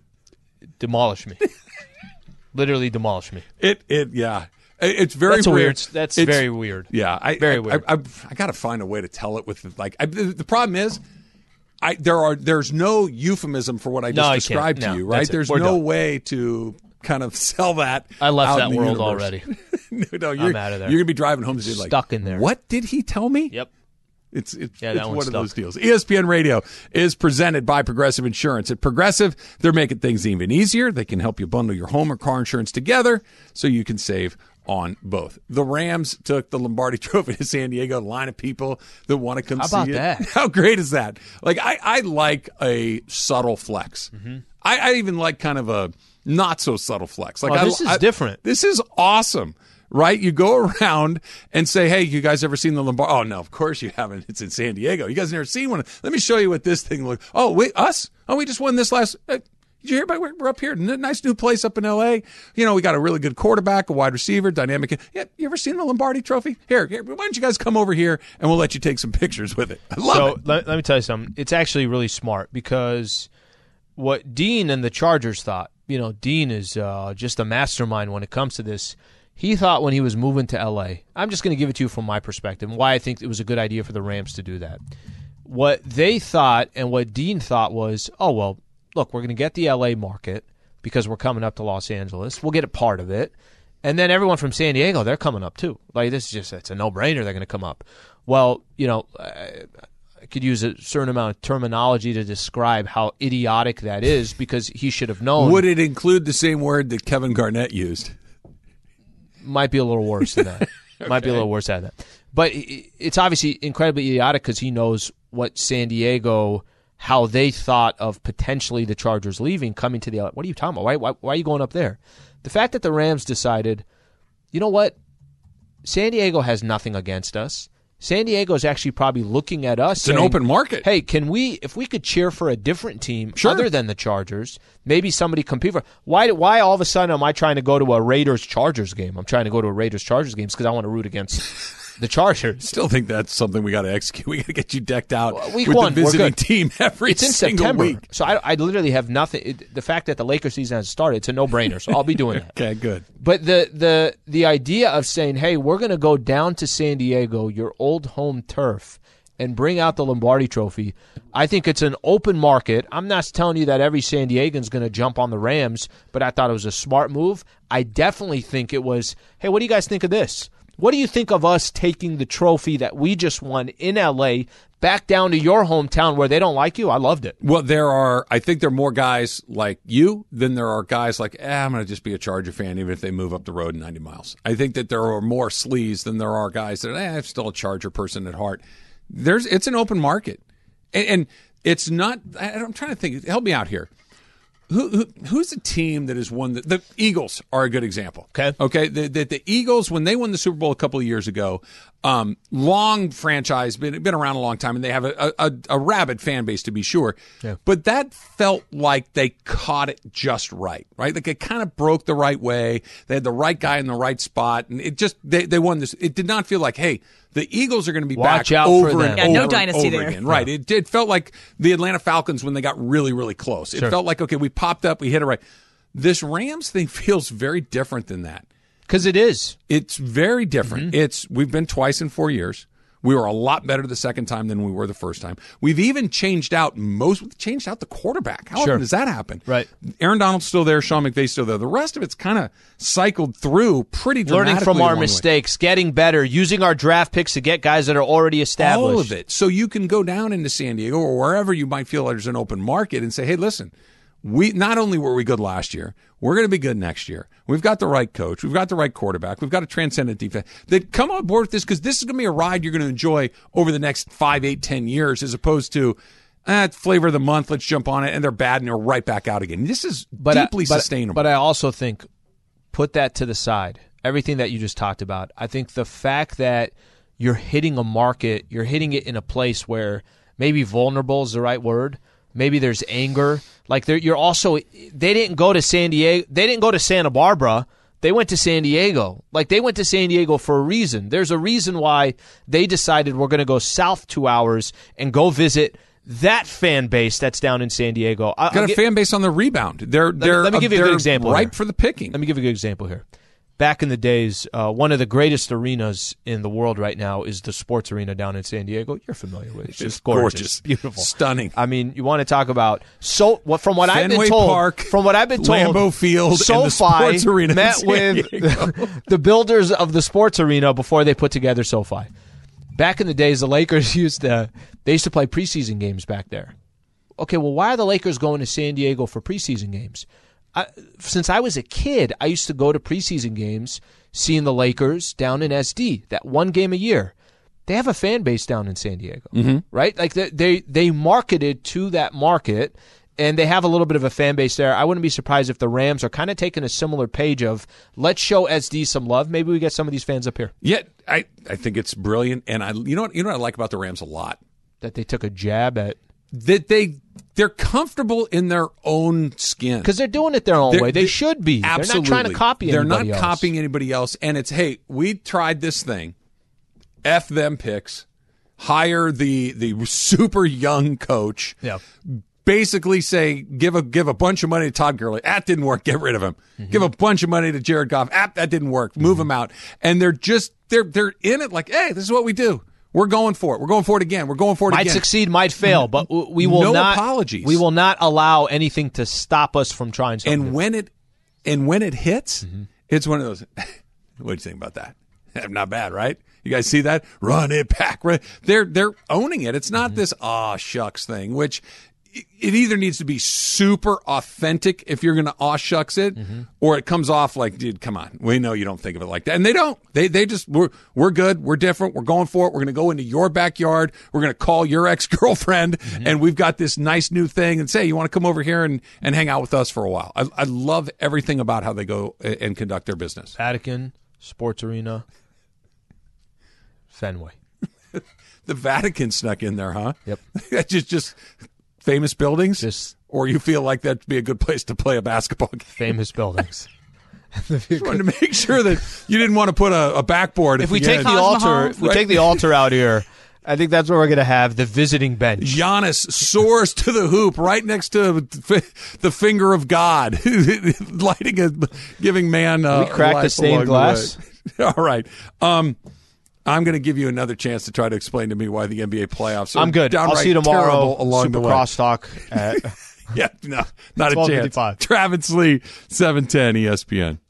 Demolish me. Literally demolish me. It it yeah. It- It's very That's a weird. weird. That's It's- very weird. Yeah, I, Very I, weird. I, I, I got to find a way to tell it with like. I, the, the problem is, I there are there's no euphemism for what I just No, I can't. described to No, you. Right? that's it. There's We're no done. way to kind of sell that. I left out that in the world universe. already. no, no, you're, out of there. You're gonna be driving home today like Stuck in there. What did he tell me? Yep. It's it's, Yeah, it's that one one's of those stuck. deals. E S P N Radio is presented by Progressive Insurance. At Progressive, they're making things even easier. They can help you bundle your home or car insurance together so you can save on both. The Rams took the Lombardi Trophy to San Diego, a line of people that want to come How see about it. that? How great is that? Like I, I like a subtle flex. Mm-hmm. I, I even like kind of a not so subtle flex. Like Oh, I- this is I- different. This is awesome. Right? You go around and say, hey, you guys ever seen the Lombardi? Oh, no, of course you haven't. It's in San Diego. You guys never seen one. Let me show you what this thing looks. Oh, wait, us? Oh, we just won this last. Uh, did you hear about? We're, we're up here. N- Nice new place up in L A. You know, we got a really good quarterback, a wide receiver, dynamic. Yeah, you ever seen the Lombardi Trophy? Here, here, why don't you guys come over here and we'll let you take some pictures with it. I love so it. let, let me tell you something. It's actually really smart because what Dean and the Chargers thought, you know, Dean is uh, just a mastermind when it comes to this. He thought when he was moving to L A, I'm just going to give it to you from my perspective and why I think it was a good idea for the Rams to do that. What they thought and what Dean thought was, oh, well, look, we're going to get the L A market because we're coming up to Los Angeles. We'll get a part of it. And then everyone from San Diego, they're coming up too. Like, this is just, it's a no-brainer they're going to come up. Well, you know, I, I could use a certain amount of terminology to describe how idiotic that is because he should have known. Would it include the same word that Kevin Garnett used? Might be a little worse than that. Might be a little worse than that. But i- it's obviously incredibly idiotic because he knows what San Diego, how they thought of potentially the Chargers leaving, coming to the L A. What are you talking about? Why, why, why are you going up there? The fact that the Rams decided, you know what? San Diego has nothing against us. San Diego is actually probably looking at us. It's an saying, open market. Hey, can we, if we could cheer for a different team Sure. other than the Chargers, maybe somebody compete for. Why? Why all of a sudden am I trying to go to a Raiders Chargers game? I'm trying to go to a Raiders Chargers game because I want to root against The Chargers. Still think that's something we got to execute. We got to get you decked out Well, week with one, the we're visiting good. team every It's in single September, week. so I, I literally have nothing. It, the fact that the Lakers season has started, it's a no-brainer. So I'll be doing that. Okay, good. But the the the idea of saying, "Hey, we're going to go down to San Diego, your old home turf, and bring out the Lombardi Trophy," I think it's an open market. I'm not telling you that every San Diegan's going to jump on the Rams, but I thought it was a smart move. I definitely think it was, "Hey, what do you guys think of this? What do you think of us taking the trophy that we just won in L A back down to your hometown where they don't like you?" I loved it. Well, there are, I think there are more guys like you than there are guys like, eh, I'm going to just be a Charger fan even if they move up the road ninety miles. I think that there are more sleaze than there are guys that, eh, I'm still a Charger person at heart. There's, it's an open market. And, and it's not, I, I'm trying to think, help me out here. Who, who who's the team that has won the, the Eagles are a good example. Okay. Okay. The, the the Eagles, when they won the Super Bowl a couple of years ago, um, long franchise, been been around a long time, and they have a a, a rabid fan base to be sure. Yeah. But that felt like they caught it just right, right? Like it kind of broke the right way. They had the right guy in the right spot, and it just they they won this. It did not feel like, hey, the Eagles are going to be Watch back out over for them. and Yeah, over no and dynasty over there. again. Right. It, it felt like the Atlanta Falcons when they got really, really close. It Sure. felt like, okay, we popped up, we hit it right. This Rams thing feels very different than that. Because it is. It's very different. Mm-hmm. It's we've been twice in four years. We were a lot better the second time than we were the first time. We've even changed out most. We've changed out the quarterback. How Sure. often does that happen? Right. Aaron Donald's still there. Sean McVay's still there. The rest of it's kind of cycled through pretty dramatically. Learning from our along the way. mistakes, getting better, using our draft picks to get guys that are already established. All of it. So you can go down into San Diego or wherever you might feel there's an open market and say, hey, listen, we not only were we good last year, we're going to be good next year. We've got the right coach. We've got the right quarterback. We've got a transcendent defense. That come on board with this because this is going to be a ride you're going to enjoy over the next five, eight, ten years as opposed to ah, flavor of the month, let's jump on it, and they're bad and they're right back out again. This is But I- deeply but- sustainable. But I also think, put that to the side, everything that you just talked about. I think the fact that you're hitting a market, you're hitting it in a place where maybe vulnerable is the right word. Maybe there's anger. Like they're, you're also, they didn't go to San Diego. They didn't go to Santa Barbara. They went to San Diego. Like they went to San Diego for a reason. There's a reason why they decided we're going to go south two hours and go visit that fan base that's down in San Diego. I, got I'll a get- fan base on the rebound. They're me- they're let me give you a they're good example ripe here. for the picking. Let me give you a good example here. Back in the days, uh, one of the greatest arenas in the world right now is the sports arena down in San Diego. You're familiar with it. It's just gorgeous. gorgeous. Beautiful. Stunning. I mean, you want to talk about so what from what I've Fenway been told Park, from what I've been told Lambeau Field, and SoFi the sports arena in met San with Diego. the builders of the sports arena before they put together SoFi. Back in the days, the Lakers used to they used to play preseason games back there. Okay, well, why are the Lakers going to San Diego for preseason games? I, since I was a kid, I used to go to preseason games, seeing the Lakers down in S D, that one game a year. They have a fan base down in San Diego, Mm-hmm. right? Like they, they they marketed to that market, and they have a little bit of a fan base there. I wouldn't be surprised if the Rams are kind of taking a similar page of let's show S D some love. Maybe we get some of these fans up here. Yeah, I, I think it's brilliant, and I you know what you know what I like about the Rams a lot That they took a jab at that they they're comfortable in their own skin because they're doing it their own They're- way. They they- should be. Absolutely. They're not trying to copy They're anybody not else. copying anybody else, and it's hey, we tried this thing. F them picks. Hire the the super young coach. Yeah. Basically say give a give a bunch of money to Todd Gurley. That didn't work. Get rid of him. Mm-hmm. Give a bunch of money to Jared Goff. Ah, that didn't work. Move Mm-hmm. him out. And they're just they're they're in it like, hey, this is what we do. We're going for it. We're going for it again. We're going for it Might again. succeed, might fail, but w- we will No not. apologies. We will not allow anything to stop us from trying something. And new. when it and when it hits, Mm-hmm. it's one of those. What do you think about that? Not bad, right? You guys see that? Run it back. Run. They're they're owning it. It's not Mm-hmm. this aw shucks thing, which it it either needs to be super authentic if you're going to aw shucks it, Mm-hmm. or it comes off like, dude, come on, we know you don't think of it like that, and they don't. They they just we're we're good, we're different, we're going for it. We're going to go into your backyard. We're going to call your ex girlfriend, Mm-hmm. and we've got this nice new thing, and say you want to come over here and and hang out with us for a while. I, I love everything about how they go and and conduct their business. Vatican, sports arena, Fenway. The Vatican snuck in there, huh? Yep. just just famous buildings, Just- or you feel like that'd be a good place to play a basketball game. Famous buildings. Just wanted to make sure that you didn't want to put a, a backboard. If at we the take end. the altar, if we Right. take the altar out here, I think that's where we're going to have the visiting bench. Giannis soars to the hoop right next to the finger of God, lighting a, giving man. Uh, we crack the life stained along glass. the way. All right. Um, I'm going to give you another chance to try to explain to me why the N B A playoffs are I'm good. I'll downright see you tomorrow. terrible along Super the way. Crosstalk at Yeah, no, not a twelve chance. fifty-five. Travis Lee, seven ten E S P N.